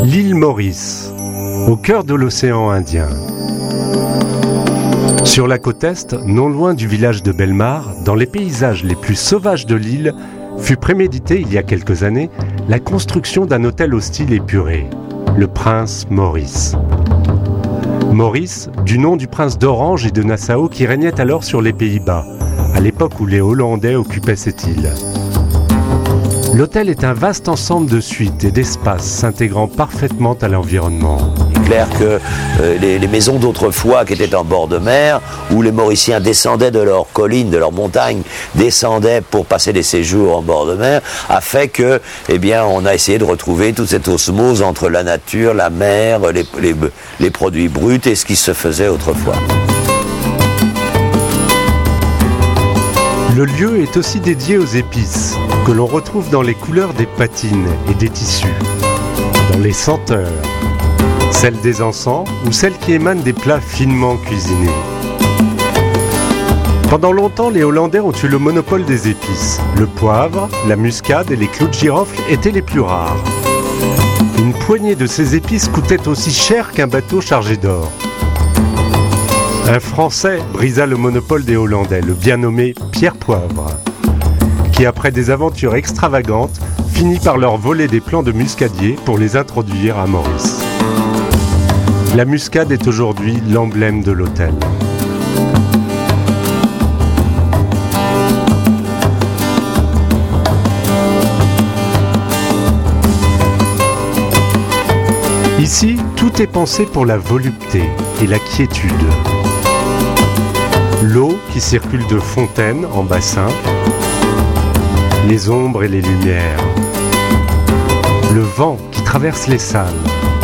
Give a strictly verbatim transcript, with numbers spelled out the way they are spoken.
L'île Maurice, au cœur de l'océan Indien. Sur la côte est, non loin du village de Bellemare, dans les paysages les plus sauvages de l'île, fut prémédité il y a quelques années la construction d'un hôtel au style épuré, le Prince Maurice. Maurice, du nom du prince d'Orange et de Nassau qui régnait alors sur les Pays-Bas, à l'époque où les Hollandais occupaient cette île. L'hôtel est un vaste ensemble de suites et d'espaces s'intégrant parfaitement à l'environnement. Il est clair que euh, les, les maisons d'autrefois qui étaient en bord de mer, où les Mauriciens descendaient de leurs collines, de leurs montagnes, descendaient pour passer des séjours en bord de mer, a fait que, eh bien, on a essayé de retrouver toute cette osmose entre la nature, la mer, les, les, les produits bruts et ce qui se faisait autrefois. Le lieu est aussi dédié aux épices, que l'on retrouve dans les couleurs des patines et des tissus, dans les senteurs, celles des encens ou celles qui émanent des plats finement cuisinés. Pendant longtemps, les Hollandais ont eu le monopole des épices. Le poivre, la muscade et les clous de girofle étaient les plus rares. Une poignée de ces épices coûtait aussi cher qu'un bateau chargé d'or. Un Français brisa le monopole des Hollandais, le bien nommé Pierre Poivre, qui après des aventures extravagantes, finit par leur voler des plants de muscadier pour les introduire à Maurice. La muscade est aujourd'hui l'emblème de l'hôtel. Ici, tout est pensé pour la volupté et la quiétude. L'eau qui circule de fontaine en bassin, les ombres et les lumières, le vent qui traverse les salles,